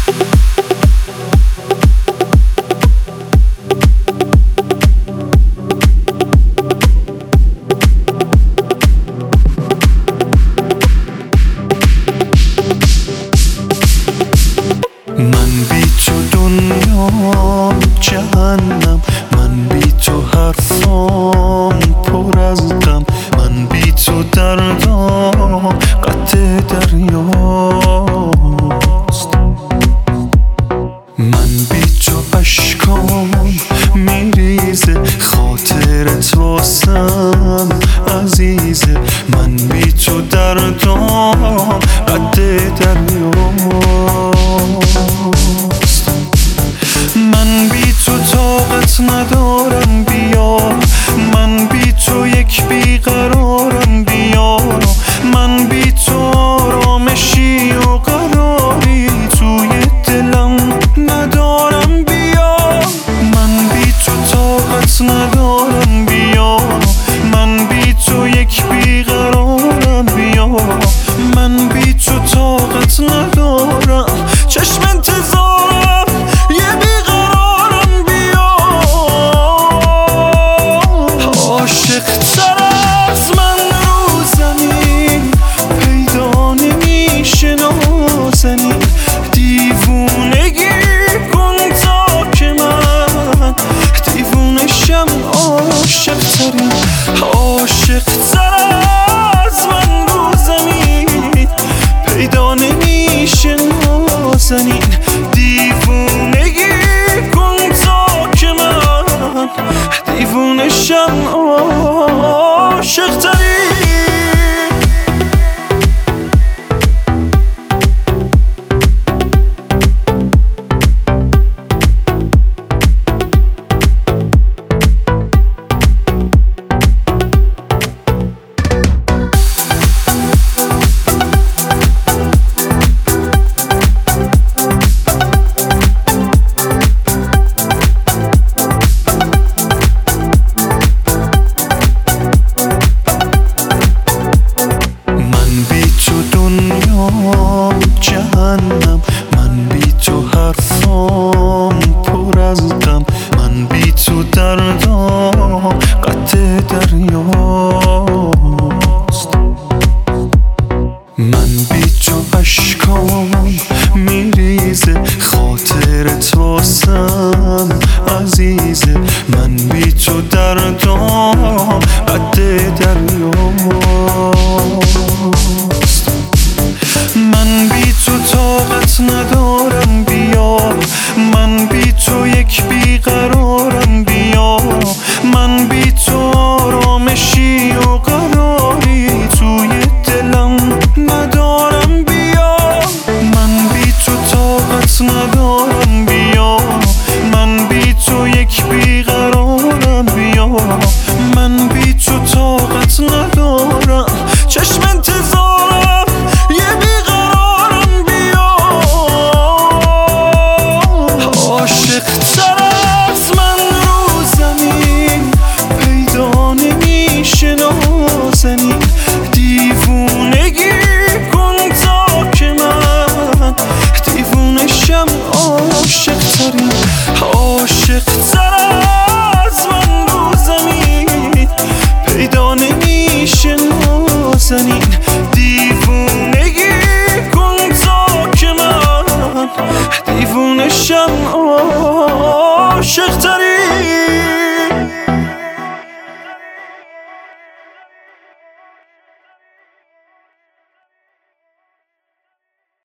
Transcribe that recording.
من بی تو دنیام جهنم، من بی تو حرفام پر از غم، من بی تو دردام قطع دریاست، من بی تو اشکام میریزه، خاطرت واسم عزیزه، من بی تو دردام قطع دریاست، من بی تو طاقت ندارم بیا، من بی تو یک بیقرارم بیا، من بی تو آرامشی و قراری توی دلم ندارم بیا، من بی تو طاقت ندارم بیا، من بی تو یک بیقرارم بیا، من بی تو طاقت ندارم، چشم انتظارم یه بیقرارم بیا، عاشق تر از من رو زمین پیدا نمیشه نازنین، دیوونگی کن تا که من دیوونشم، عاشق ترین، عاشق تر از من رو زمین پیدا نمیشه نازنین، دیوونگی کن تا که من دیوونشم، عاشق ترین. جهنم، من بی تو حرفام پر از غم، من بی تو دردام قطع دریاست، من بی تو اشکام میریزه، خاطرت واسم عزیزه، من بی تو دردام قطع دریاست، من بی تو طاقت ندارم بیا، من بی تو یک بیقرارم بیا، من بی تو آرامشی و قراری توی دلم ندارم بیا، من بی تو طاقت ندارم بیا، من بی تو یک بیقرارم بیا، من بی تو طاقت ندارم، چشم انتظارم یه بیقرارم بیا، عاشق تر از من رو زمین پیدا نمیشه نازنین، دیوونگی کن تا که من دیوونشم، عاشق ترین، عاشق تر از من رو زمین پیدا نمیشه نازنین، دیوونگی کن تا که من دیوونشم، عاشق ترین.